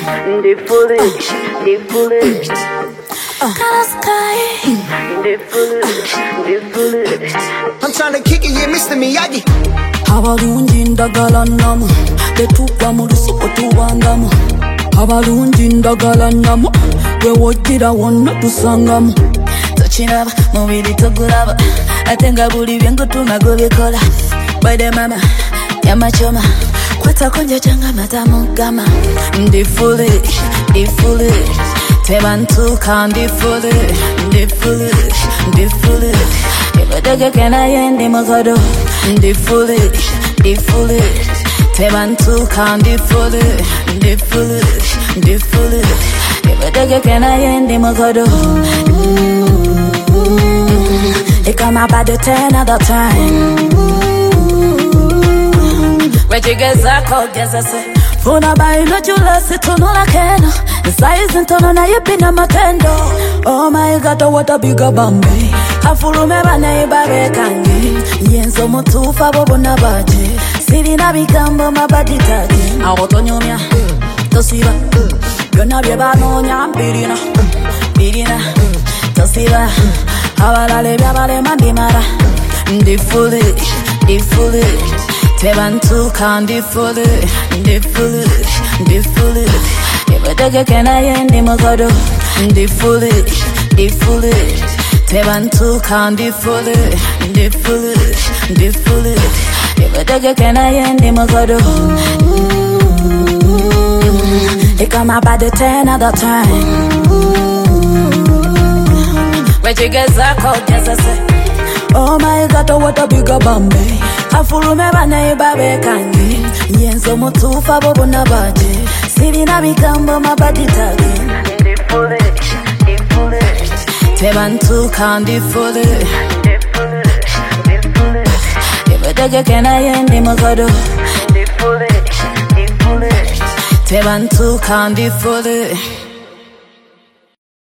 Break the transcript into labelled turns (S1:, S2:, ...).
S1: They foolish, they foolish.
S2: Color sky.
S1: They foolish, they foolish.
S3: I'm trying to kick it, yeah, Mr. Miyagi.
S2: Abalungi ndagala namu tetukwa mu lusuku tuwangamu. Abalungi ndagala namu gwe wojjira wonna tusangamu. Tokiraba mubiri togulaba ate nga buli byengutuma gubikola. Bwede mama yamachoma kwatako njajanga matamu gama. Ndi foolish, ndi foolish. Tebantuka ndi foolish, ndi foolish, ndi foolish. Ibadege naye ndi mukodo. Ndi foolish, ndi foolish. Tebantuka ndi foolish, ndi foolish, ndi foolish. Ibadege naye ndi mukodo. It come up at the 10 other time. Wejigeza kogeza se funa baino jula situnula kena. Size ntono na yipina matendo. Oh my God, what a bigger bambi. Afulume bane ibabe kangi. Yenzo mutufa bobo na baje. Siri na bikambo mabadi taji. Awotonyomya tosiba byonna bye banoonya mbirina birina tosiba abalale byabalema mbimala. Ndi foolish, ndi foolish. Tebantuka ndi foolish, ndi foolish, ndi foolish. Ibadege naye ndi mukodo. Ndi foolish, ndi foolish. Tebantuka ndi foolish, ndi foolish, ndi foolish. Ibadege naye ndi mukodo. It come up at the 10 other time. Wejigeza kogeza se oh my God, what a bigger bambi. Afulume bane ibabe kangi. Yenzo mutufa bobo na baje. Siri na bikambo mabadi tagi.
S1: They foolish, they foolish.
S2: Tebantuka ndi foolish,
S1: They foolish, they foolish.
S2: ibadege naye ndi mukodo.
S1: They foolish, they foolish.
S2: Tebantuka ndi foolish.